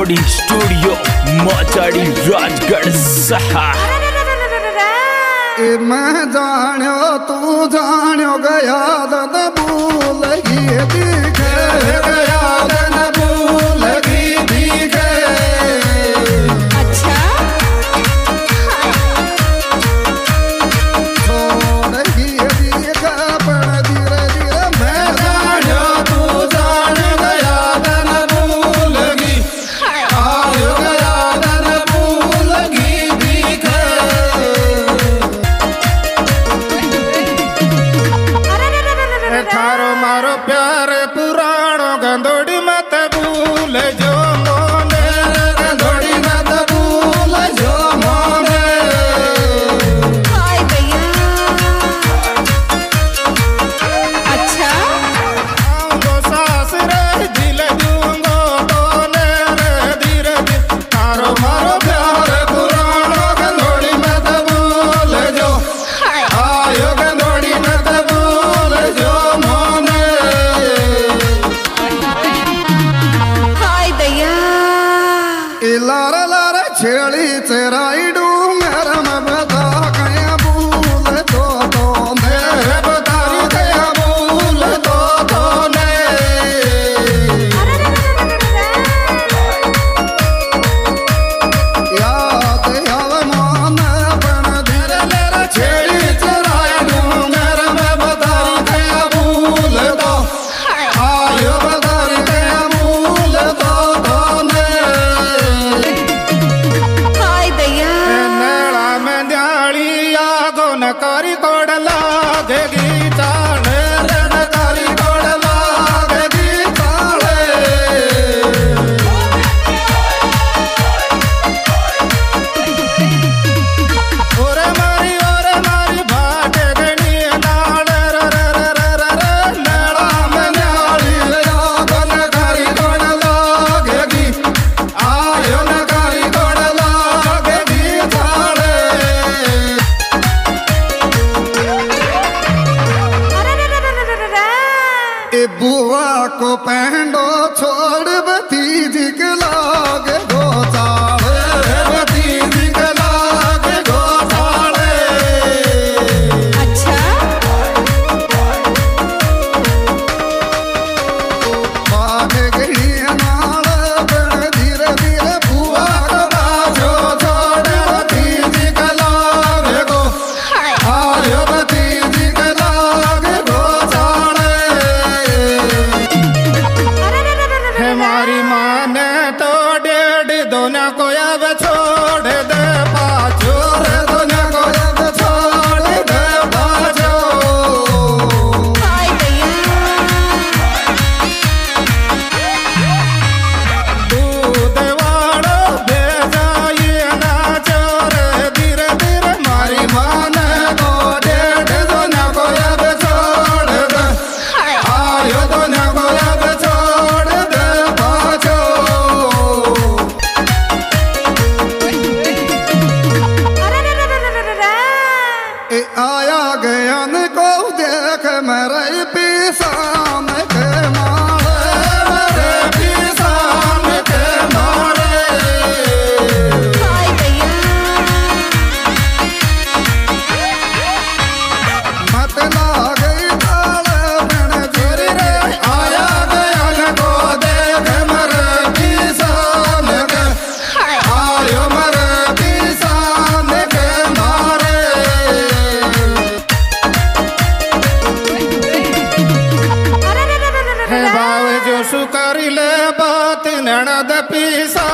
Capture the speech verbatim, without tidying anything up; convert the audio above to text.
Recording studio Machadi Rajgarh सहा। मैं जानो तू जानो गया न भूल गई दिखे गया न भूल गई दिखे। अच्छा छोड़ गई दिखे पर धीरे धीरे मैं जानो तू जान गया न भूल गई आयो गया न भूल गई दिखे। थारो मारो प्यार पुराणो गंदोड़ी मत भूल जो मोने गंदोड़ी मत भूल जो मोने। हाय भैया अच्छा आऊंगो सास रे दिल दूंगो तोने रे धीरे धीरे। थारो मारो प्यार पुराणो गंदोड़ी मत भूल जो आयो गंदोड़ी मत भूल जो मोने। हाय भैया लारा लारा छेड़ी चराइडू मेरा मैं बता गया भूल तो तो मेरे बता गया भूल तो तो ने। याद याद मान बन धीरे लेरा छेड़ी चराइडू मेरा मैं बता गया भूल तो आयो बता गया भूल तो तो ने। हाय भैया नेड़ा में न्याली आगो नकारी कोड़ लागेगी चाले रे नकारी कोड़ लागेगी चाले। ओरे मारी ओरे मारी भाटे गणी नाल रे रे रे रे रे। नेड़ा में न्याली आगो नकारी कोड़ लागेगी आयो नकारी कोड़ लागेगी चाले। ए बुआ को पहनो छोड़ भतीजी के लागे गो चाले भतीजी के लागे गो चाले। अच्छा भागे गई नाल बन धीरे धीरे बुआ को बाजो छोड़ भतीजी के लागे गो आयो भतीजी के लागे गो चाले। हमारी माँ ने तो डेढ़ दोनों को अब छोड़ दे पाछो रे दोनों को अब छोड़ दे पाछो। हाय भैया दूध वाड़ो भेजाइए ना चोरे धीरे धीरे। हमारी माँ ने तो डेढ़ दोनों को अब छोड़ दे आयो दोनों को अब छोड़ दे पाछो। ए आया गया न को देख मेरे पीसान के मारे मेरे पीसान के मारे। हाय भैया मत लागे ताले बन जोरी रे। आया गया न को देख मेरे पीसान के आयो मेरे पीसान के मारे। है बावे जो सुकरी ले बात ननद पीसा